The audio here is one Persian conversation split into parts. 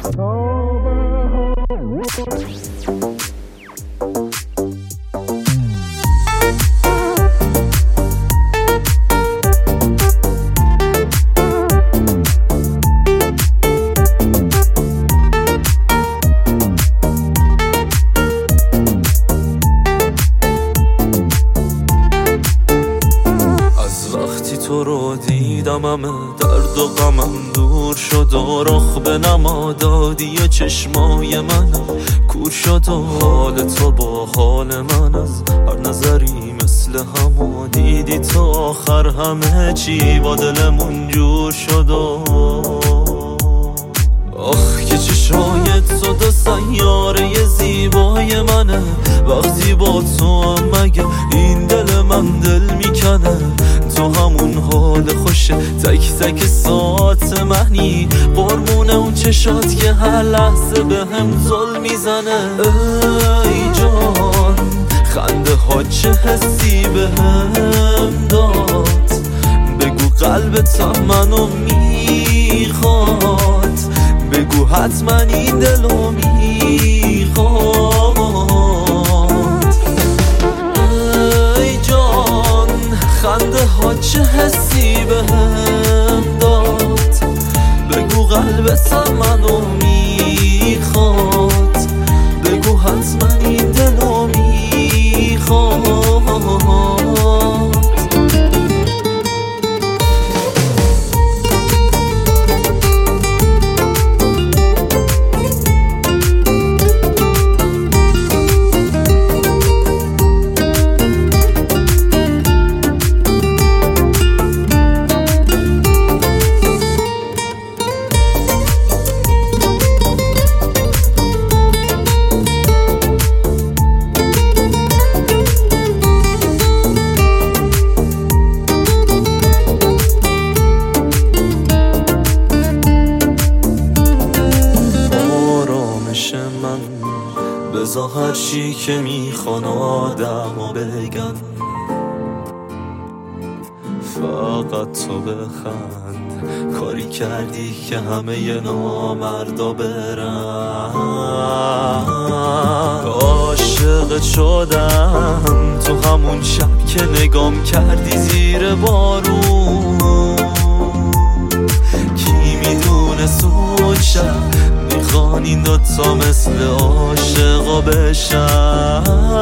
تو رو دیدم همه درد و غمم دور شد و رخ به نما دادی و چشمای منم کور شد و حال تو با حال من از هر نظری مثل همو دیدی تو آخر همه چی با دلمون جور شد و آخ که چشای تو دو سیاره زیبای منه وقتی با تو هم مگه این دل من دل میکنه تو همون حال خوشه تک تک ساعت منی قربون اون چشات که هر لحظه به هم ظلم میزنه ای جان خنده ها چه حسی به هم داد بگو قلبت منو میخواد بگو حتما این دلو میخواد ای جان خنده ها چه حسی به هم داد بگو قلبت منو میخواد بگو حتما این دلو میخواد بذار هر چی که میخوان آدم بگن فقط تو بخند کاری کردی که همه نامردا برن عاشقت شدم تو همون شب که نگام کردی زیر بارون کی میدونه اون شب میخوان این دوتا مثل عاشقا بشن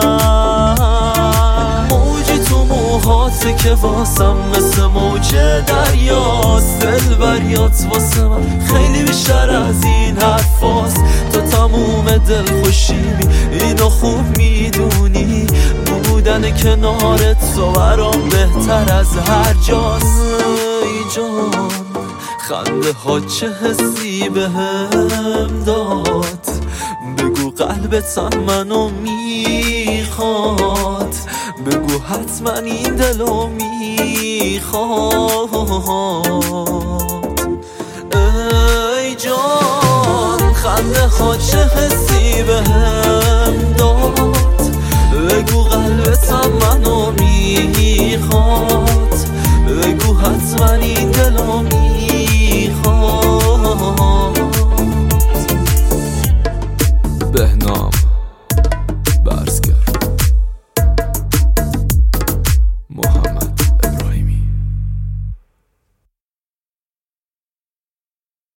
موجی تو موهاته که واسم مثل موج دریاست دل بریات واسه من خیلی بیشتر از این حرفاست تو تموم دل خوشیمی اینو خوب میدونی بودن کنارت تو برام بهتر از هر جاست ای جان خنده ها چه حسی به هم داد بگو قلبت منو میخواد بگو حتما این دلو میخواد ای جان خنده ها چه حسی به هم داد بگو قلبت منو میخواد